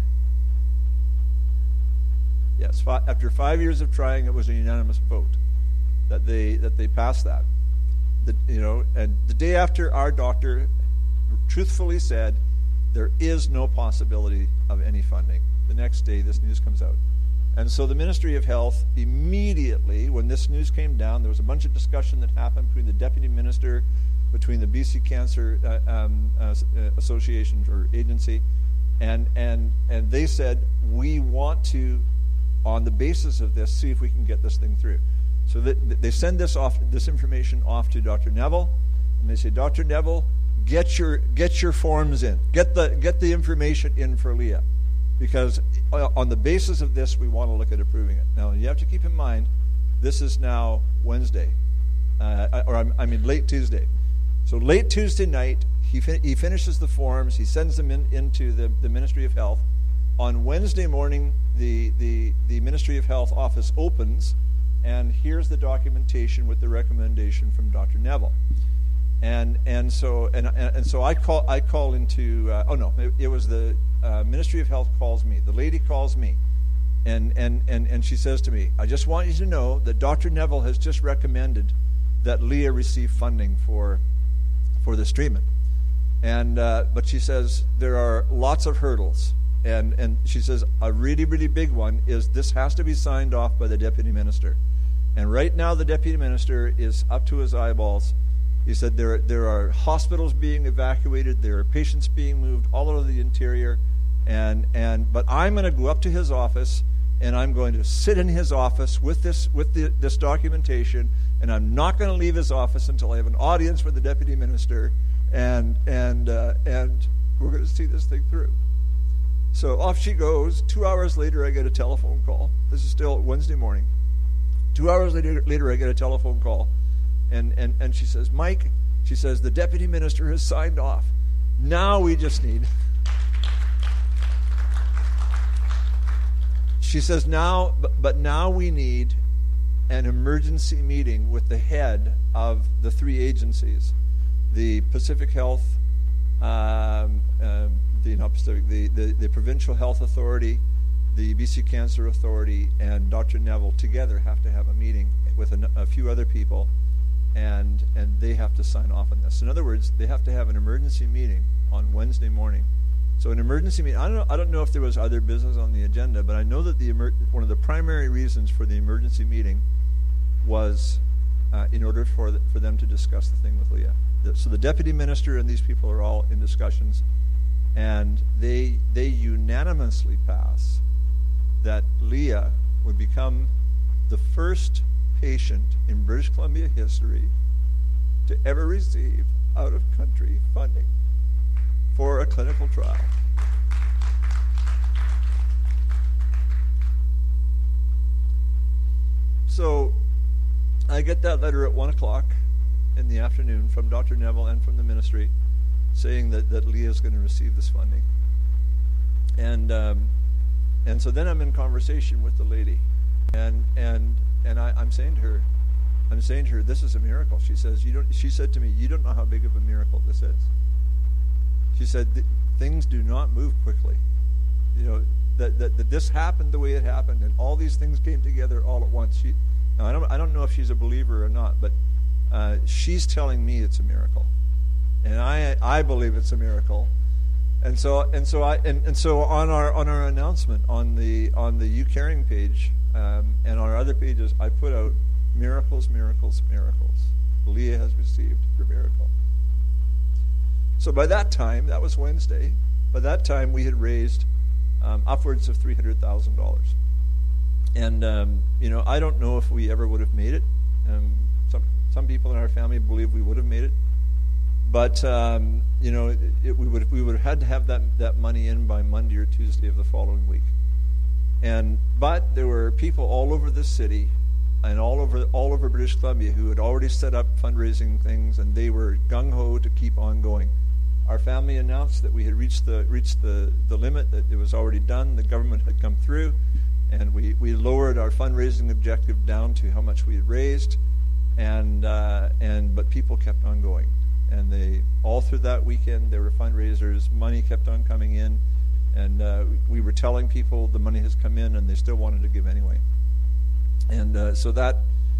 Yes, fi- after five years of trying, it was a unanimous vote that they that they passed that. The, you know, and the day after, our doctor truthfully said there is no possibility of any funding. The next day, this news comes out. And so the Ministry of Health immediately, when this news came down, there was a bunch of discussion that happened between the Deputy Minister, between the B C Cancer uh, um, uh, Association or agency, and, and, and they said, we want to, on the basis of this, see if we can get this thing through. So that they send this off, this information off to Doctor Neville, and they say, Doctor Neville, get your get your forms in, get the get the information in for Leah, because on the basis of this, we want to look at approving it. Now, you have to keep in mind, this is now Wednesday, uh, or I mean late Tuesday. So late Tuesday night, he fin- he finishes the forms, he sends them in into the, the Ministry of Health. On Wednesday morning, the the the Ministry of Health office opens, and here's the documentation with the recommendation from Doctor Neville. And and so and and, and so I call I call into uh, oh no it, it was the uh, Ministry of Health calls me. The lady calls me, and and and and she says to me, I just want you to know that Doctor Neville has just recommended that Leah receive funding for for this treatment. And uh, but she says there are lots of hurdles, and and she says a really really big one is this has to be signed off by the Deputy Minister. And right now the Deputy Minister is up to his eyeballs. He said there there are hospitals being evacuated, there are patients being moved all over the interior, and and but I'm going to go up to his office, and I'm going to sit in his office with this with the, this documentation, and I'm not going to leave his office until I have an audience with the Deputy Minister, and and uh, and we're going to see this thing through. So off she goes. Two hours later, I get a telephone call. This is still Wednesday morning. Two hours later, later I get a telephone call. And, and, and she says, Mike, she says, the Deputy Minister has signed off. Now we just need... She says, now, but, but now we need an emergency meeting with the head of the three agencies, the Pacific Health, um, uh, the, not Pacific, the, the, the Provincial Health Authority, the B C Cancer Authority, and Doctor Neville together have to have a meeting with a, a few other people, and and they have to sign off on this. In other words, they have to have an emergency meeting on Wednesday morning. So an emergency meeting, I don't know, I don't know if there was other business on the agenda, but I know that the emer- one of the primary reasons for the emergency meeting was uh, in order for the, for them to discuss the thing with Leah. The, so the Deputy Minister and these people are all in discussions, and they they unanimously pass that Leah would become the first patient in British Columbia history to ever receive out-of-country funding for a clinical trial. So I get that letter at one o'clock in the afternoon from Doctor Neville and from the ministry saying that, that Leah is going to receive this funding. And um, and so then I'm in conversation with the lady, and and and I, I'm saying to her, I'm saying to her, this is a miracle. She says, you don't. She said to me, you don't know how big of a miracle this is. She said, things do not move quickly. You know, that, that, that this happened the way it happened, and all these things came together all at once. She, now, I don't, I don't know if she's a believer or not, but uh, she's telling me it's a miracle. And I, I believe it's a miracle. And so, and so, I, and, and so on our, on our announcement on the, on the You Caring page um, and on our other pages, I put out miracles, miracles, miracles. Leah has received her miracle. So by that time, that was Wednesday. By that time, we had raised um, upwards of three hundred thousand dollars. And um, you know, I don't know if we ever would have made it. Um, some some people in our family believe we would have made it. But um, you know, it, it, we would we would have had to have that that money in by Monday or Tuesday of the following week. And but there were people all over the city and all over all over British Columbia who had already set up fundraising things, and they were gung ho to keep on going. Our family announced that we had reached the reached the, the limit, that it was already done. The government had come through, and we, we lowered our fundraising objective down to how much we had raised, and uh, and but people kept on going, and they all through that weekend there were fundraisers. Money kept on coming in, and uh, we were telling people the money has come in, and they still wanted to give anyway. And uh, so that,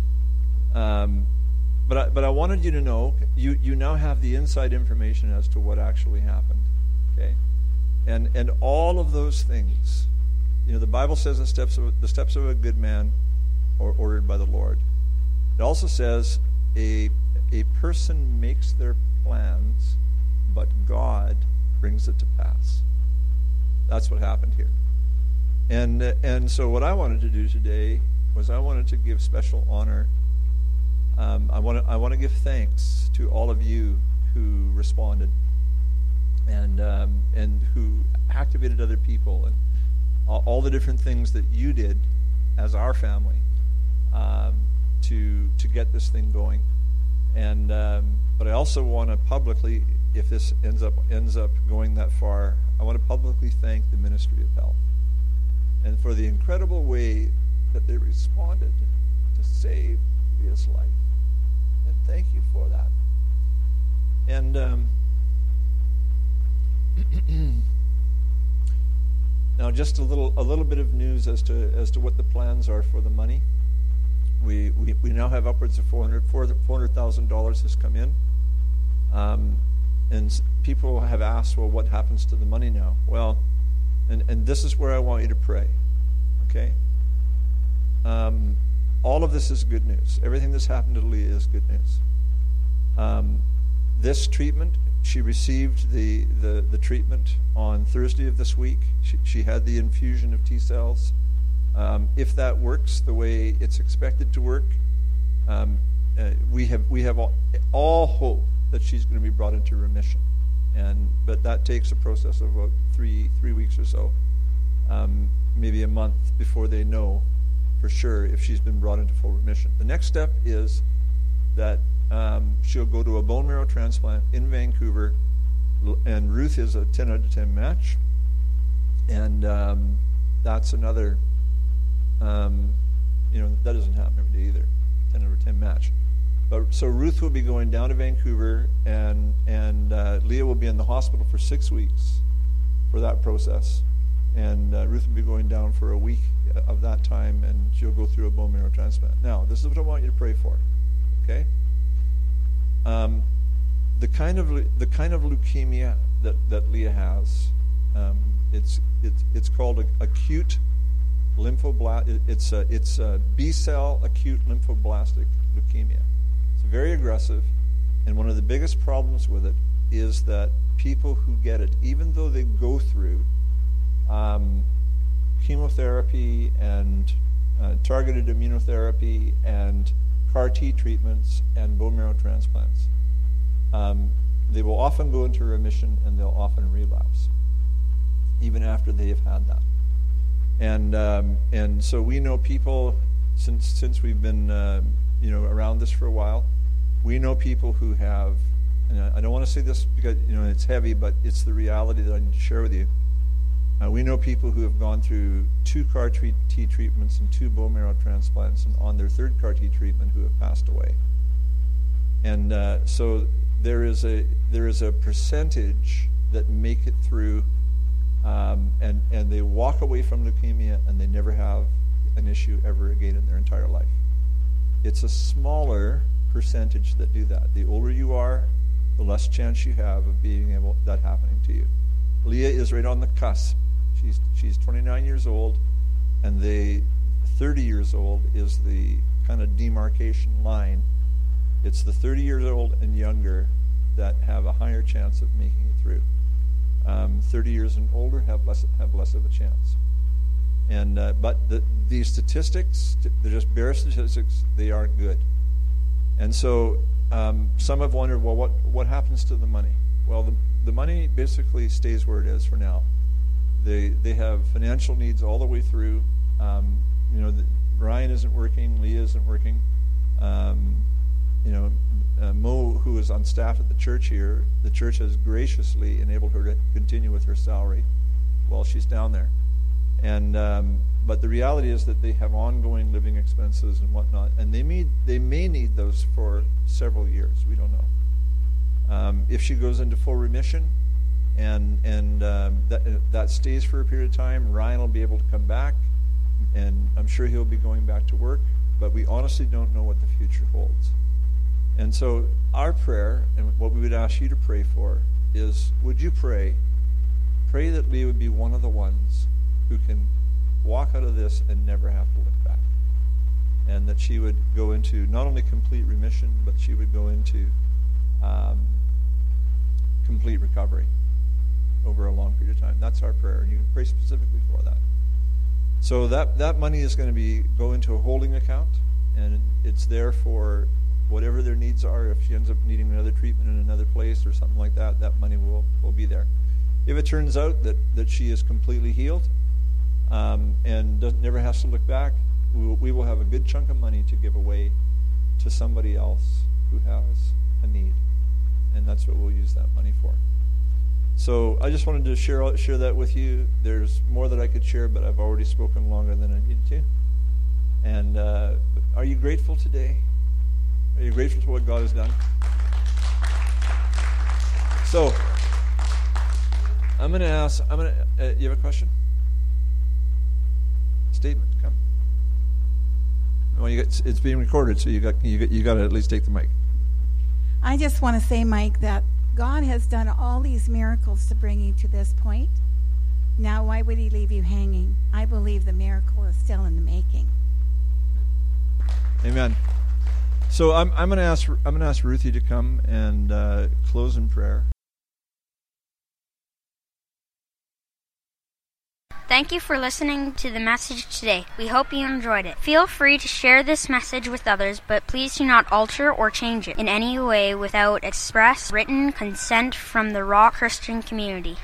um, but I, but I wanted you to know, you, you now have the inside information as to what actually happened, okay? And and all of those things, you know, the Bible says the steps of the steps of a good man are ordered by the Lord. It also says a a person makes their plans, but God brings it to pass. That's what happened here. And and so what I wanted to do today was I wanted to give special honor. Um, I want to I want to give thanks to all of you who responded and um, and who activated other people, and all, all the different things that you did as our family um, to to get this thing going. And um, but I also want to publicly, if this ends up ends up going that far, I want to publicly thank the Ministry of Health and for the incredible way that they responded to save Leah's life. And thank you for that. And um, now, just a little a little bit of news as to as to what the plans are for the money. We we, we now have upwards of four hundred thousand dollars has come in, um, and people have asked, well, what happens to the money now? Well, and and this is where I want you to pray. Okay. Um, all of this is good news. Everything that's happened to Leah is good news. Um, this treatment, she received the, the, the treatment on Thursday of this week. She, she had the infusion of T cells. Um, if that works the way it's expected to work, um, uh, we have we have all, all hope that she's going to be brought into remission. And but that takes a process of about three three weeks or so, um, maybe a month before they know for sure if she's been brought into full remission. The next step is that um, she'll go to a bone marrow transplant in Vancouver, and Ruth is a ten out of ten match, and um, that's another, um, you know, that doesn't happen every day either, ten out of ten match. But so Ruth will be going down to Vancouver, and and uh, Leah will be in the hospital for six weeks for that process, and uh, Ruth will be going down for a week of that time, and she'll go through a bone marrow transplant. Now, this is what I want you to pray for, okay? Um, the kind of the kind of leukemia that, that Leah has, um, it's it's it's called a, acute lymphoblast. It's a, it's a B-cell acute lymphoblastic leukemia. It's very aggressive, and one of the biggest problems with it is that people who get it, even though they go through um, chemotherapy and uh, targeted immunotherapy and C A R T treatments and bone marrow transplants, um, they will often go into remission, and they'll often relapse, even after they have had that. And um, and so we know people, since since we've been uh, you know around this for a while, we know people who have, and I don't want to say this because you know it's heavy, but it's the reality that I need to share with you. Uh, we know people who have gone through two C A R T treatments and two bone marrow transplants, and on their third C A R T treatment who have passed away. And uh, so there is a there is a percentage that make it through, um, and and they walk away from leukemia and they never have an issue ever again in their entire life. It's a smaller percentage that do that. The older you are, the less chance you have of being able that happening to you. Leah is right on the cusp. She's she's twenty-nine years old, and the thirty years old is the kind of demarcation line. It's the thirty years old and younger that have a higher chance of making it through. Um, thirty years and older have less have less of a chance. And uh, but the, these statistics, they're just bare statistics. They aren't good. And so um, some have wondered, well, what what happens to the money? Well, the the money basically stays where it is for now. They they have financial needs all the way through. Um, you know, the, Ryan isn't working, Leah isn't working. Um, you know, uh, Mo, who is on staff at the church here, the church has graciously enabled her to continue with her salary while she's down there. And um, but the reality is that they have ongoing living expenses and whatnot, and they may they may need those for several years. We don't know. Um, if she goes into full remission, and and um, that that stays for a period of time, Ryan will be able to come back, and I'm sure he'll be going back to work. But we honestly don't know what the future holds. And so our prayer, and what we would ask you to pray for, is would you pray, pray that Leah would be one of the ones who can walk out of this and never have to look back. And that she would go into not only complete remission, but she would go into um, complete recovery over a long period of time. That's our prayer, and you can pray specifically for that. So that, that money is going to be go into a holding account, and it's there for whatever their needs are. If she ends up needing another treatment in another place or something like that, that money will, will be there. If it turns out that, that she is completely healed um, and doesn't, never has to look back, we will, we will have a good chunk of money to give away to somebody else who has a need. And that's what we'll use that money for. So I just wanted to share share that with you. There's more that I could share, but I've already spoken longer than I needed to. And uh, are you grateful today? Are you grateful for what God has done? So I'm going to ask. I'm going to. Uh, you have a question? Statement. Come. Well, you got, it's being recorded, so you got you got you got to at least take the mic. I just want to say, Mike, that God has done all these miracles to bring you to this point. Now, why would he leave you hanging? I believe the miracle is still in the making. Amen. So I'm I'm going to ask I'm going to ask Ruthie to come and uh, close in prayer. Thank you for listening to the message today. We hope you enjoyed it. Feel free to share this message with others, but please do not alter or change it in any way without express written consent from the Raw Christian community.